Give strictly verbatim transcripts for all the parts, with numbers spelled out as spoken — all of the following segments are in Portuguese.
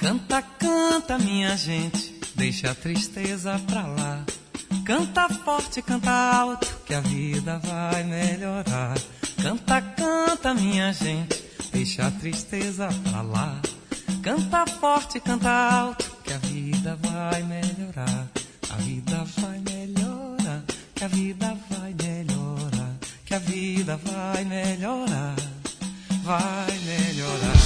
Canta, canta, minha gente, deixa a tristeza pra lá. Canta forte, canta alto, que a vida vai melhorar. Canta, canta, minha gente, deixa a tristeza pra lá. Canta forte, canta alto, que a vida vai melhorar. A vida vai melhorar, que a vida vai melhorar, que a vida vai melhorar, vai melhorar.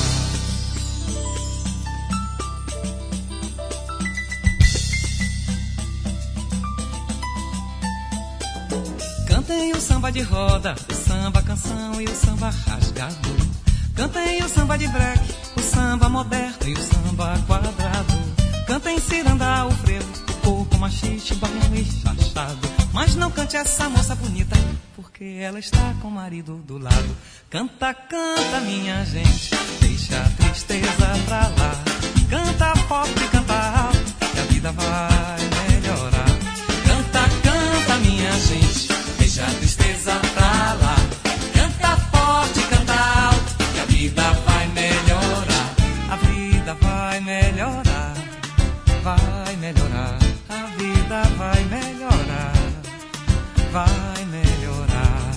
Cantem o samba de roda, o samba canção e o samba rasgado. Cantem o samba de break, o samba moderno e o samba quadrado. Cantem ciranda, o frevo, o coco, machixe, baião e chachado. Mas não cante essa moça bonita, porque ela está com o marido do lado. Canta, canta, minha gente, deixa a tristeza pra lá. Canta forte, canta alto, que a vida vai melhorar. Canta, canta, minha gente, deixa a tristeza pra lá. Canta forte, canta alto, que a vida vai melhorar. A vida vai melhorar, vai melhorar. A vida vai melhorar, vai melhorar.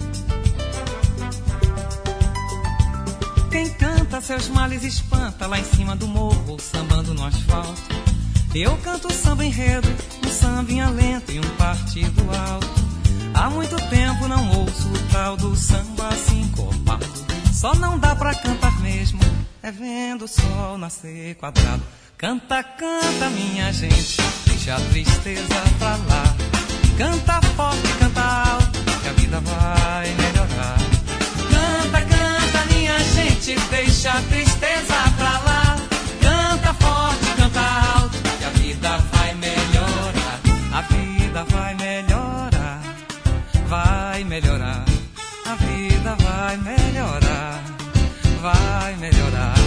Quem canta seus males espanta lá em cima do morro, sambando no asfalto. Eu canto samba enredo, um sambinha lento e um partido alto. Há muito tempo não ouço o tal do samba sincopado. Só não dá pra cantar mesmo, é vendo o sol nascer quadrado. Canta, canta, minha gente, deixa a tristeza pra lá. Canta forte, canta alto, que a vida vai melhorar. Canta, canta, minha gente, deixa a tristeza pra lá. Canta forte, canta alto, que a vida vai melhorar. A vida vai melhorar, vai melhorar. A vida vai melhorar, vai melhorar.